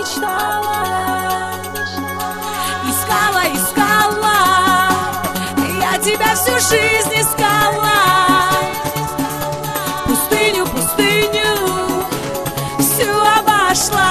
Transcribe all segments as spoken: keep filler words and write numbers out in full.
мечтала. Искала, искала, я тебя всю жизнь искала. Пустыню, пустыню всю обошла.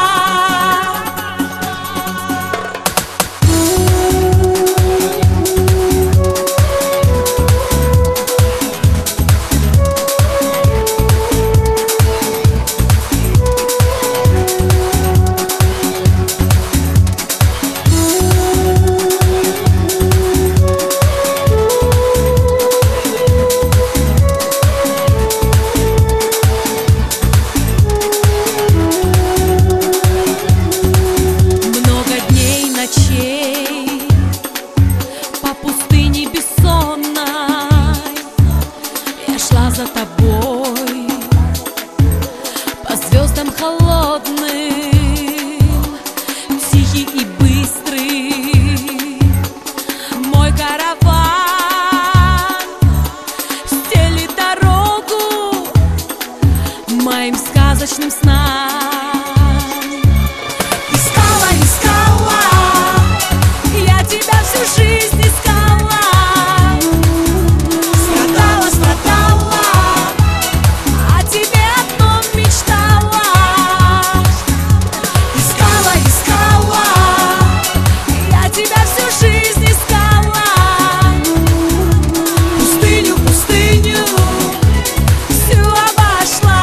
По пустыне бессонной я шла за тобой, по звездам холодным, тихий и быстрый мой караван стелит дорогу моим сказочным снам. Жизнь искала, страдала, страдала, о тебе одном мечтала. Искала, искала, я тебя всю жизнь искала. Пустыню, пустыню всю обошла.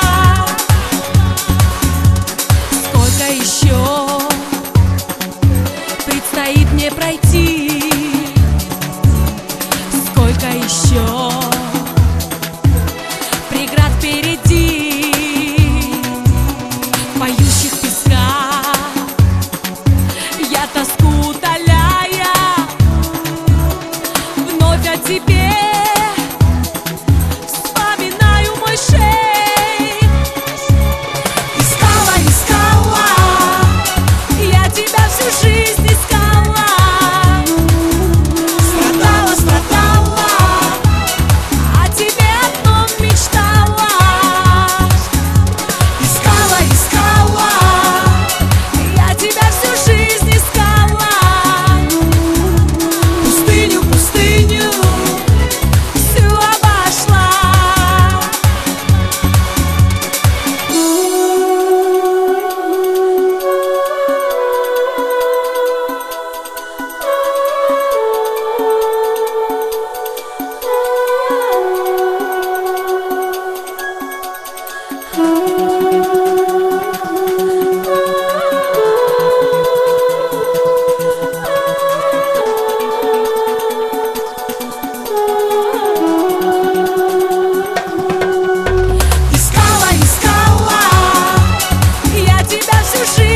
Сколько еще предстоит мне пройти? Сколько еще преград впереди? В поющих песках я тоску утоляя, вновь о тебе вспоминаю мой шейх. Искала, искала, я тебя всю жизнь искала. Искала, искала, я тебя всю жизнь.